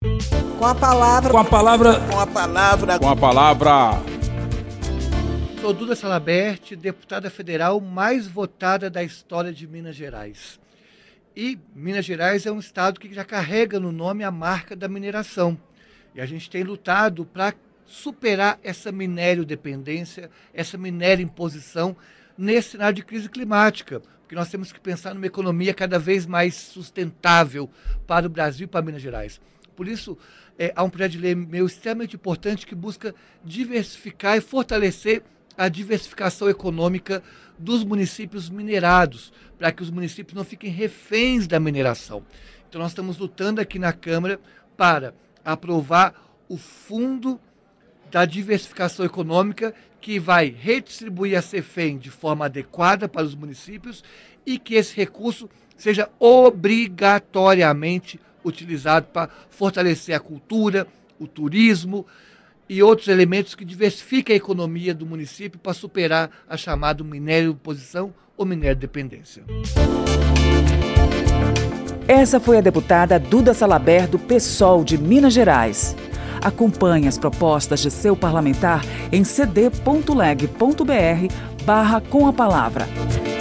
Com a palavra. Com a palavra. Com a palavra. Com a palavra. Sou Duda Salabert, deputada federal mais votada da história de Minas Gerais. E Minas Gerais é um estado que já carrega no nome a marca da mineração. E a gente tem lutado para superar essa minério-dependência, essa minério-imposição nesse cenário de crise climática. Porque nós temos que pensar numa economia cada vez mais sustentável para o Brasil e para Minas Gerais. Por isso, há um projeto de lei meu extremamente importante que busca diversificar e fortalecer a diversificação econômica dos municípios minerados, para que os municípios não fiquem reféns da mineração. Então, nós estamos lutando aqui na Câmara para aprovar o Fundo da Diversificação Econômica, que vai redistribuir a CEFEM de forma adequada para os municípios e que esse recurso seja obrigatoriamente utilizado para fortalecer a cultura, o turismo e outros elementos que diversifiquem a economia do município para superar a chamada minério-imposição ou minério-dependência. Essa foi a deputada Duda Salabert, do PSOL de Minas Gerais. Acompanhe as propostas de seu parlamentar em cd.leg.br/com a palavra.